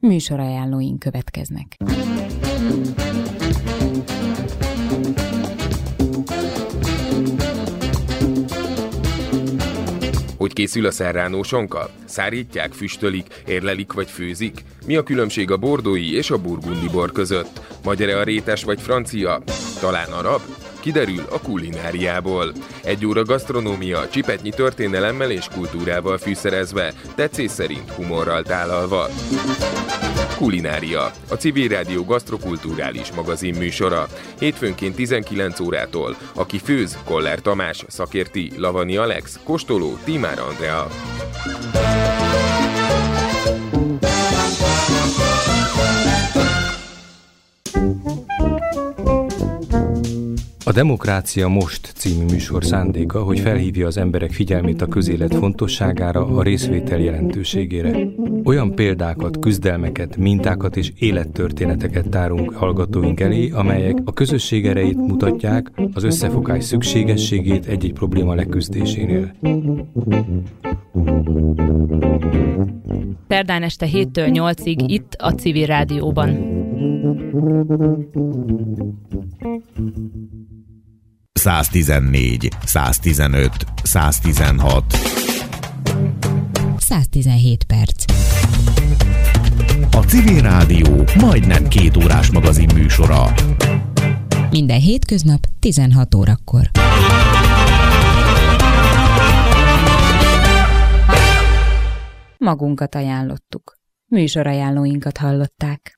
Műsorajánlóink következnek. Hogy készül a serrano sonka? Szárítják, füstölik, érlelik vagy főzik? Mi a különbség a bordói és a burgundi bor között? Magyar-e a rétes vagy francia? Talán arab? Kiderül a kulináriából. 1 óra gasztronómia, csipetnyi történelemmel és kultúrával fűszerezve, tetszés szerint humorral tálalva. Kulinária, a Civil Rádió gasztrokulturális magazin műsora. Hétfőnként 19 órától. Aki főz, Koller Tamás, szakérti, Lavani Alex, kóstoló, Tímár Andrea. A Demokrácia Most című műsor szándéka, hogy felhívja az emberek figyelmét a közélet fontosságára, a részvétel jelentőségére. Olyan példákat, küzdelmeket, mintákat és élettörténeteket tárunk hallgatóink elé, amelyek a közösség erejét mutatják, az összefogás szükségességét egy-egy probléma leküzdésénél. Szerdán este 7-től 8-ig itt a Civil Rádióban. 114, 115, 116. 117 perc. A Civil Rádió majdnem 2 órás magazin műsora. Minden hétköznap 16 órakor. Magunkat ajánlottuk. Műsorajánlóinkat hallották.